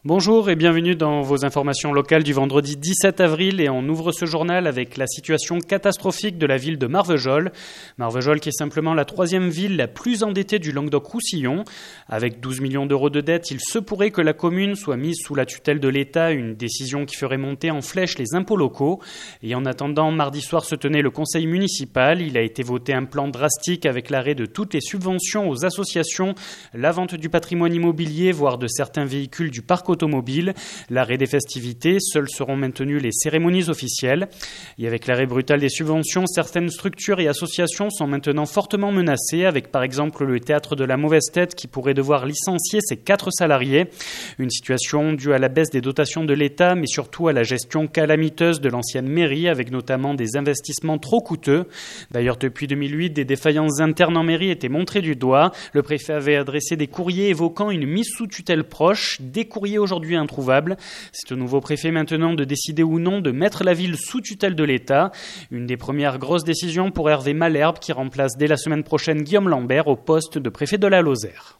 Bonjour et bienvenue dans vos informations locales du vendredi 17 avril et on ouvre ce journal avec la situation catastrophique de la ville de Marvejols. Marvejols qui est simplement la troisième ville la plus endettée du Languedoc-Roussillon. Avec 12 millions d'euros de dette, il se pourrait que la commune soit mise sous la tutelle de l'État, une décision qui ferait monter en flèche les impôts locaux. Et en attendant, mardi soir se tenait le conseil municipal. Il a été voté un plan drastique avec l'arrêt de toutes les subventions aux associations, la vente du patrimoine immobilier, voire de certains véhicules du parc automobile, l'arrêt des festivités, seules seront maintenues les cérémonies officielles. Et avec l'arrêt brutal des subventions, certaines structures et associations sont maintenant fortement menacées, avec par exemple le Théâtre de la Mauvaise Tête qui pourrait devoir licencier ses 4 salariés. Une situation due à la baisse des dotations de l'État, mais surtout à la gestion calamiteuse de l'ancienne mairie, avec notamment des investissements trop coûteux. D'ailleurs, depuis 2008, des défaillances internes en mairie étaient montrées du doigt. Le préfet avait adressé des courriers évoquant une mise sous tutelle proche, des courriers aujourd'hui introuvables. C'est au nouveau préfet maintenant de décider ou non de mettre la ville sous tutelle de l'État. Une des premières grosses décisions pour Hervé Malherbe qui remplace dès la semaine prochaine Guillaume Lambert au poste de préfet de la Lozère.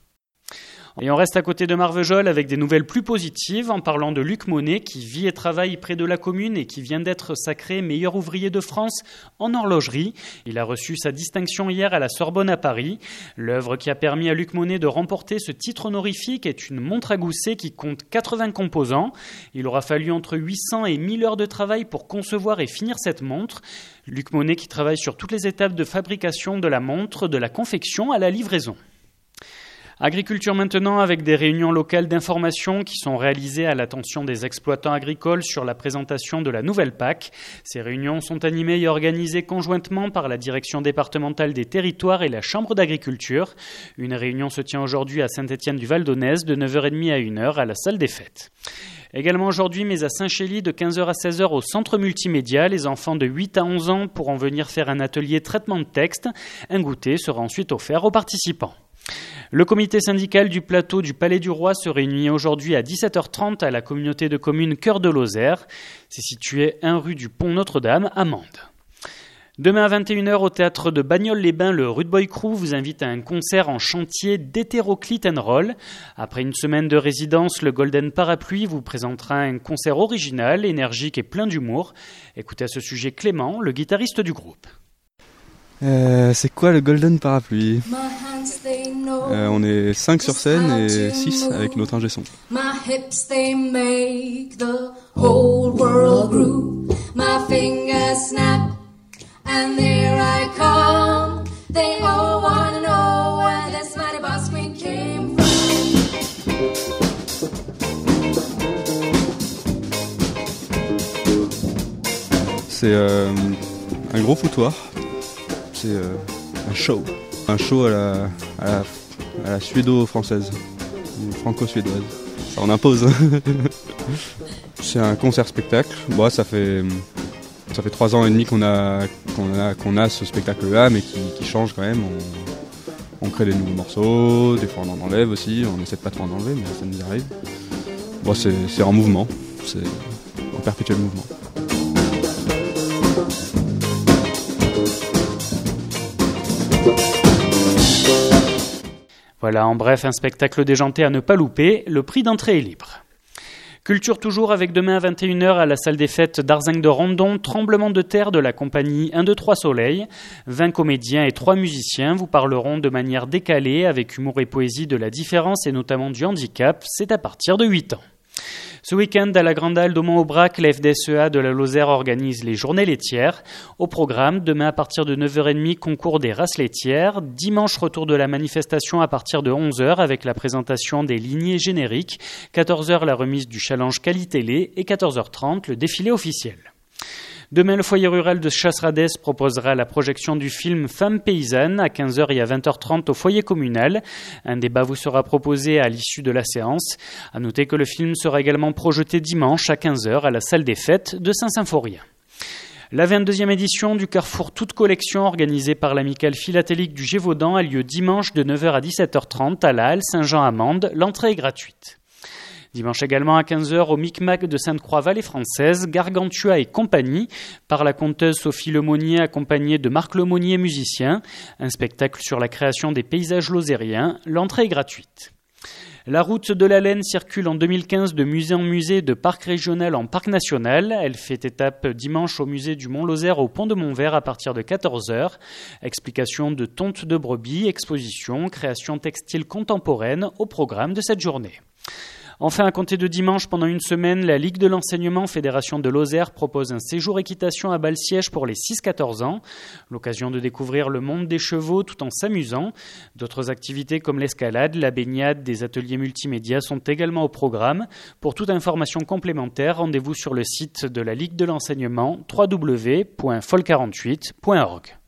Et on reste à côté de Marvejols avec des nouvelles plus positives en parlant de Luc Monet qui vit et travaille près de la commune et qui vient d'être sacré meilleur ouvrier de France en horlogerie. Il a reçu sa distinction hier à la Sorbonne à Paris. L'œuvre qui a permis à Luc Monet de remporter ce titre honorifique est une montre à gousset qui compte 80 composants. Il aura fallu entre 800 et 1000 heures de travail pour concevoir et finir cette montre. Luc Monet qui travaille sur toutes les étapes de fabrication de la montre, de la confection à la livraison. Agriculture maintenant avec des réunions locales d'information qui sont réalisées à l'attention des exploitants agricoles sur la présentation de la nouvelle PAC. Ces réunions sont animées et organisées conjointement par la direction départementale des territoires et la Chambre d'agriculture. Une réunion se tient aujourd'hui à Saint-Étienne-du-Val-d'Aunez de 9h30 à 1h à la salle des fêtes. Également aujourd'hui, mais à Saint-Chély, de 15h à 16h au centre multimédia, les enfants de 8 à 11 ans pourront venir faire un atelier traitement de texte. Un goûter sera ensuite offert aux participants. Le comité syndical du plateau du Palais du Roi se réunit aujourd'hui à 17h30 à la communauté de communes Cœur de Lozère. C'est situé 1 rue du Pont Notre-Dame à Mende. Demain à 21h au théâtre de Bagnoles-les-Bains, le Rude Boy Crew vous invite à un concert en chantier d'hétéroclite and roll. Après une semaine de résidence, le Golden Parapluie vous présentera un concert original, énergique et plein d'humour. Écoutez à ce sujet Clément, le guitariste du groupe. C'est quoi le Golden Parapluie ? On est 5 sur scène et 6 avec notre ingé son. My hips they make the whole world groove. My fingers snap and there I come. They all wanna know where this mighty boss queen came from. C'est un gros foutoir. C'est un show. Un show à la suédo-française, ou franco-suédoise. Ça en impose. C'est un concert-spectacle. Bon, ça fait 3 ans et demi qu'on a ce spectacle-là, mais qui change quand même. On crée des nouveaux morceaux, des fois on en enlève aussi. On essaie de pas trop en enlever, mais ça nous arrive. Bon, c'est en mouvement. C'est en perpétuel mouvement. Voilà, en bref, un spectacle déjanté à ne pas louper. Le prix d'entrée est libre. Culture toujours avec demain à 21h à la salle des fêtes d'Arzinc de Rondon, tremblement de terre de la compagnie 1, 2, 3 Soleil. 20 comédiens et 3 musiciens vous parleront de manière décalée, avec humour et poésie de la différence et notamment du handicap. C'est à partir de 8 ans. Ce week-end, à la Grande Halle d'Aumont-Aubrac, la FDSEA de la Lozère organise les journées laitières. Au programme, demain à partir de 9h30, concours des races laitières. Dimanche, retour de la manifestation à partir de 11h avec la présentation des lignées génériques. 14h, la remise du challenge qualité-lait et 14h30, le défilé officiel. Demain, le foyer rural de Chasseradès proposera la projection du film Femmes paysannes à 15h et à 20h30 au foyer communal. Un débat vous sera proposé à l'issue de la séance. À noter que le film sera également projeté dimanche à 15h à la salle des fêtes de Saint-Symphorien. La 22e édition du Carrefour Toute Collection organisée par l'Amicale Philatélique du Gévaudan a lieu dimanche de 9h à 17h30 à la Halle Saint-Jean-à-Mende. L'entrée est gratuite. Dimanche également à 15h au Micmac de Sainte-Croix-Vallée française, Gargantua et compagnie, par la conteuse Sophie Lemonnier accompagnée de Marc Lemonnier, musicien. Un spectacle sur la création des paysages lozériens. L'entrée est gratuite. La route de la Laine circule en 2015 de musée en musée, de parc régional en parc national. Elle fait étape dimanche au musée du Mont-Lozère au Pont de Montvert à partir de 14h. Explication de tonte de brebis, exposition, création textile contemporaine au programme de cette journée. Enfin, à compter de dimanche, pendant une semaine, la Ligue de l'enseignement Fédération de Lozère propose un séjour équitation à Balsiège pour les 6-14 ans. L'occasion de découvrir le monde des chevaux tout en s'amusant. D'autres activités comme l'escalade, la baignade, des ateliers multimédia sont également au programme. Pour toute information complémentaire, rendez-vous sur le site de la Ligue de l'enseignement www.fol48.org.